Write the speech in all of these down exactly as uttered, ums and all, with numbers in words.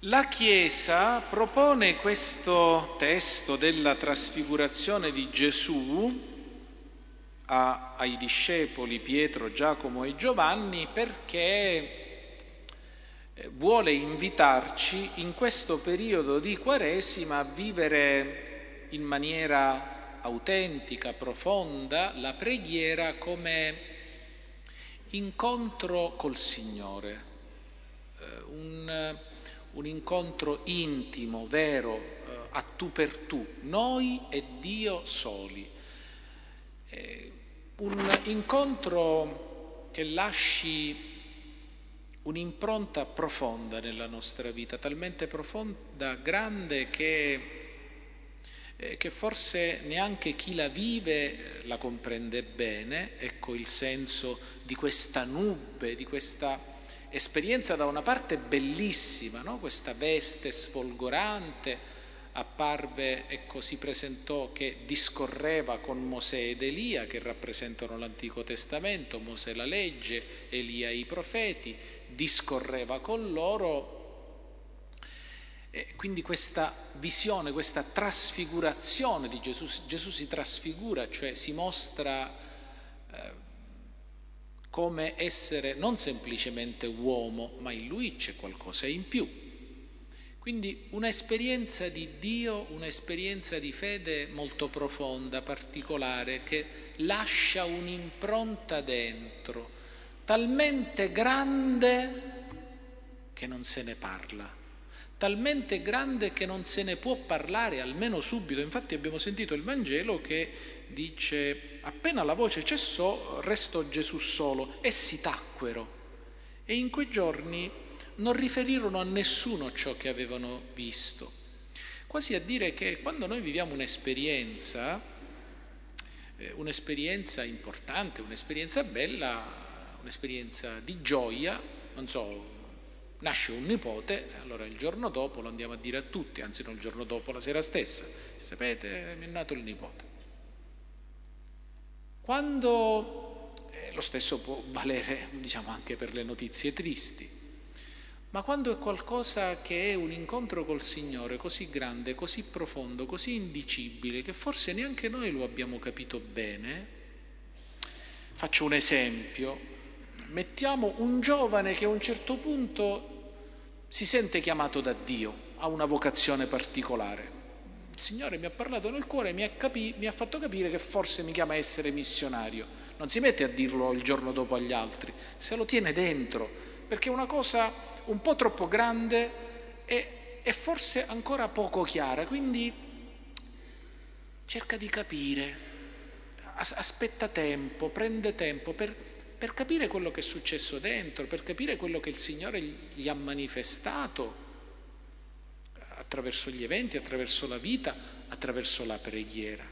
La Chiesa propone questo testo della trasfigurazione di Gesù a, ai discepoli Pietro, Giacomo e Giovanni perché vuole invitarci in questo periodo di Quaresima a vivere in maniera autentica, profonda, la preghiera come incontro col Signore, un un incontro intimo, vero, eh, a tu per tu, noi e Dio soli. Eh, un incontro che lasci un'impronta profonda nella nostra vita, talmente profonda, grande, che, eh, che forse neanche chi la vive la comprende bene. Ecco il senso di questa nube, di questa esperienza da una parte bellissima, no? Questa veste sfolgorante apparve, ecco, si presentò che discorreva con Mosè ed Elia, che rappresentano l'Antico Testamento, Mosè la legge, Elia i profeti, discorreva con loro. E quindi questa visione, questa trasfigurazione di Gesù, Gesù si trasfigura, cioè si mostra eh, come essere non semplicemente uomo, ma in lui c'è qualcosa in più. Quindi un'esperienza di Dio, un'esperienza di fede molto profonda, particolare, che lascia un'impronta dentro, talmente grande che non se ne parla, talmente grande che non se ne può parlare, almeno subito. Infatti abbiamo sentito il Vangelo che dice: appena la voce cessò, restò Gesù solo, essi tacquero e in quei giorni non riferirono a nessuno ciò che avevano visto. Quasi a dire che quando noi viviamo un'esperienza, eh, un'esperienza importante, un'esperienza bella, un'esperienza di gioia, non so, nasce un nipote, allora il giorno dopo lo andiamo a dire a tutti, anzi non il giorno dopo, la sera stessa: sapete, mi è nato il nipote. Quando, eh, lo stesso può valere, diciamo, anche per le notizie tristi, ma quando è qualcosa che è un incontro col Signore così grande, così profondo, così indicibile, che forse neanche noi lo abbiamo capito bene. Faccio un esempio: mettiamo un giovane che a un certo punto si sente chiamato da Dio, ha una vocazione particolare. Il Signore mi ha parlato nel cuore, mi ha, capi- mi ha fatto capire che forse mi chiama a essere missionario. Non si mette a dirlo il giorno dopo agli altri, se lo tiene dentro, perché è una cosa un po' troppo grande e, e forse ancora poco chiara, quindi cerca di capire, as- aspetta tempo, prende tempo per, per capire quello che è successo dentro, per capire quello che il Signore gli ha manifestato attraverso gli eventi, attraverso la vita, attraverso la preghiera.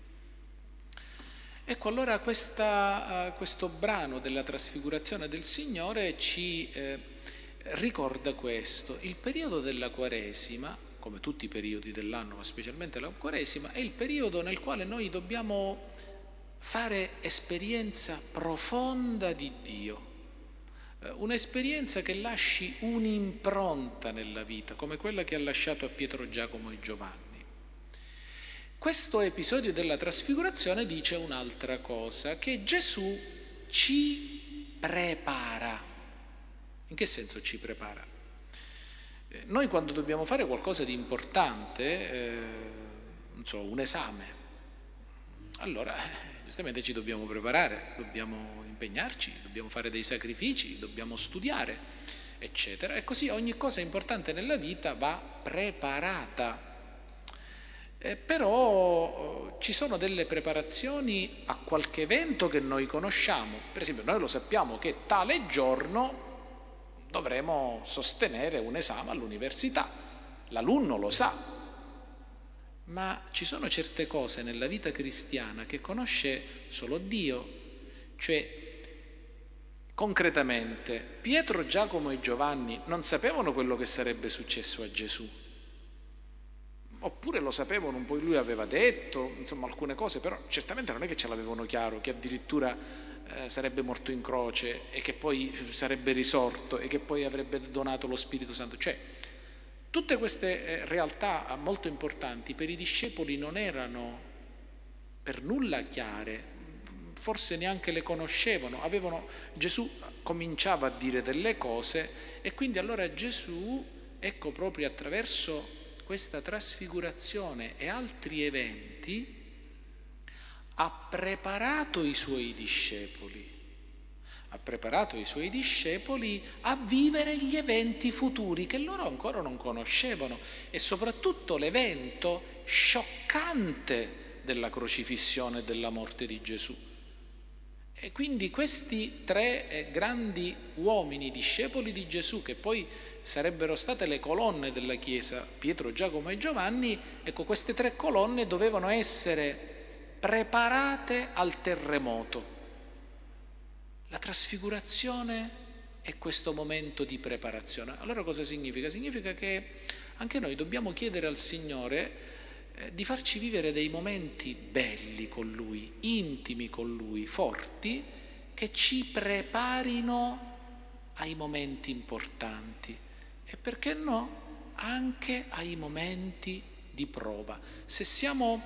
Ecco, allora questa, uh, questo brano della trasfigurazione del Signore ci eh, ricorda questo. Il periodo della Quaresima, come tutti i periodi dell'anno, ma specialmente la Quaresima, è il periodo nel quale noi dobbiamo fare esperienza profonda di Dio. Un'esperienza che lasci un'impronta nella vita, come quella che ha lasciato a Pietro, Giacomo e Giovanni. Questo episodio della trasfigurazione dice un'altra cosa, che Gesù ci prepara. In che senso ci prepara? Eh, noi quando dobbiamo fare qualcosa di importante, eh, non so, un esame, allora giustamente ci dobbiamo preparare, dobbiamo impegnarci, dobbiamo fare dei sacrifici, dobbiamo studiare, eccetera. E così ogni cosa importante nella vita va preparata. Eh, però eh, ci sono delle preparazioni a qualche evento che noi conosciamo. Per esempio, noi lo sappiamo che tale giorno dovremo sostenere un esame all'università. L'alunno lo sa. Ma ci sono certe cose nella vita cristiana che conosce solo Dio, cioè concretamente Pietro, Giacomo e Giovanni non sapevano quello che sarebbe successo a Gesù, oppure lo sapevano un po', lui aveva detto, insomma, alcune cose, però certamente non è che ce l'avevano chiaro, che addirittura eh, sarebbe morto in croce e che poi sarebbe risorto e che poi avrebbe donato lo Spirito Santo. Cioè, Tutte queste eh, realtà molto importanti per i discepoli non erano per nulla chiare, forse neanche le conoscevano, avevano, Gesù cominciava a dire delle cose e quindi allora Gesù, ecco, proprio attraverso questa trasfigurazione e altri eventi, ha preparato i suoi discepoli, ha preparato i suoi discepoli a vivere gli eventi futuri che loro ancora non conoscevano e soprattutto l'evento scioccante della crocifissione e della morte di Gesù. E quindi questi tre eh, grandi uomini, discepoli di Gesù, che poi sarebbero state le colonne della Chiesa, Pietro, Giacomo e Giovanni, ecco, queste tre colonne dovevano essere preparate al terremoto. La trasfigurazione è questo momento di preparazione. Allora cosa significa? Significa che anche noi dobbiamo chiedere al Signore di farci vivere dei momenti belli con Lui, intimi con Lui, forti, che ci preparino ai momenti importanti e perché no anche ai momenti di prova. Se siamo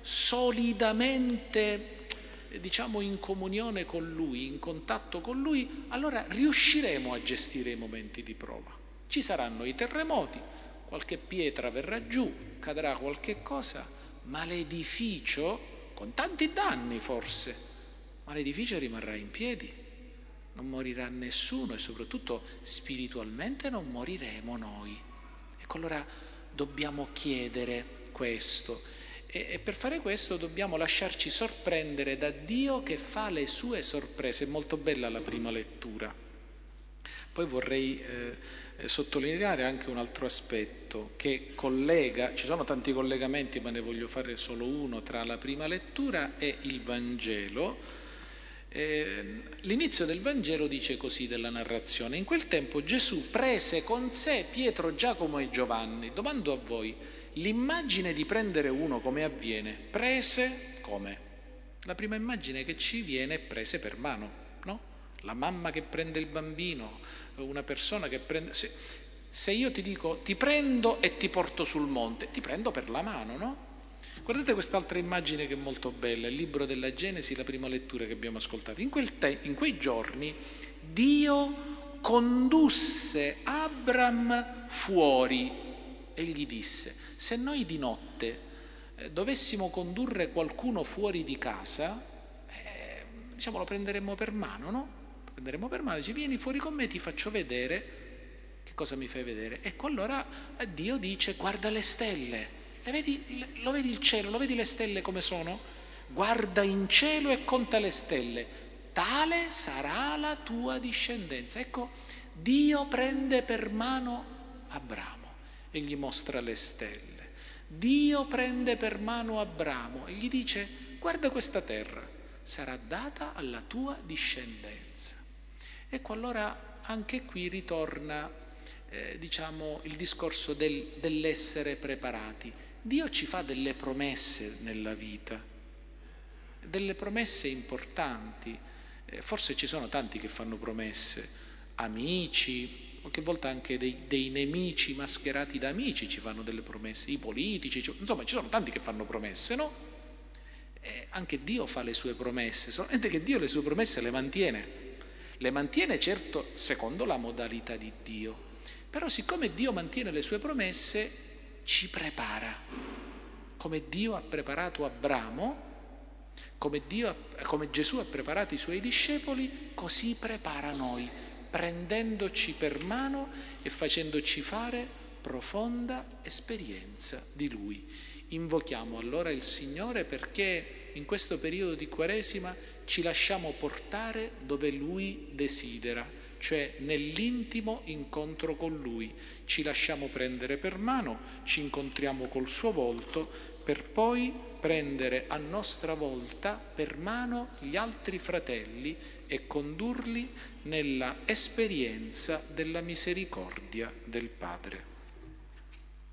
solidamente, diciamo, in comunione con Lui, in contatto con Lui, allora riusciremo a gestire i momenti di prova. Ci saranno i terremoti, qualche pietra verrà giù, cadrà qualche cosa, ma l'edificio, con tanti danni forse, ma l'edificio rimarrà in piedi, non morirà nessuno e soprattutto spiritualmente non moriremo noi. Ecco, allora dobbiamo chiedere questo e, e per fare questo dobbiamo lasciarci sorprendere da Dio che fa le sue sorprese. È molto bella la prima lettura. Poi vorrei eh, sottolineare anche un altro aspetto che collega, ci sono tanti collegamenti ma ne voglio fare solo uno tra la prima lettura e il Vangelo. Eh, l'inizio del Vangelo dice così della narrazione: in quel tempo Gesù prese con sé Pietro, Giacomo e Giovanni. Domando a voi, l'immagine di prendere uno come avviene? Prese come? La prima immagine che ci viene è prese per mano, no? La mamma che prende il bambino, una persona che prende... Se, se io ti dico ti prendo e ti porto sul monte, ti prendo per la mano, no? Guardate quest'altra immagine che è molto bella, il libro della Genesi, la prima lettura che abbiamo ascoltato. In, quel te, in quei giorni Dio condusse Abram fuori e gli disse: se noi di notte eh, dovessimo condurre qualcuno fuori di casa, eh, diciamo lo prenderemmo per mano, no? Prenderemo per mano, dice: vieni fuori con me, ti faccio vedere. Che cosa mi fai vedere? Ecco, allora Dio dice: guarda le stelle, le vedi, lo vedi il cielo, lo vedi le stelle come sono? Guarda in cielo e conta le stelle, tale sarà la tua discendenza. Ecco, Dio prende per mano Abramo e gli mostra le stelle. Dio prende per mano Abramo e gli dice: guarda questa terra, sarà data alla tua discendenza. Ecco, allora anche qui ritorna eh, diciamo il discorso del, dell'essere preparati. Dio ci fa delle promesse nella vita, delle promesse importanti. Eh, forse ci sono tanti che fanno promesse, amici, qualche volta anche dei, dei nemici mascherati da amici ci fanno delle promesse, i politici, insomma ci sono tanti che fanno promesse, no? Eh, anche Dio fa le sue promesse, solamente che Dio le sue promesse le mantiene. Le mantiene certo secondo la modalità di Dio, però siccome Dio mantiene le sue promesse ci prepara, come Dio ha preparato Abramo, come, Dio, come Gesù ha preparato i suoi discepoli, così prepara noi, prendendoci per mano e facendoci fare profonda esperienza di Lui. Invochiamo allora il Signore perché in questo periodo di Quaresima ci lasciamo portare dove Lui desidera, cioè nell'intimo incontro con Lui. Ci lasciamo prendere per mano, ci incontriamo col suo volto, per poi prendere a nostra volta per mano gli altri fratelli e condurli nella esperienza della misericordia del Padre.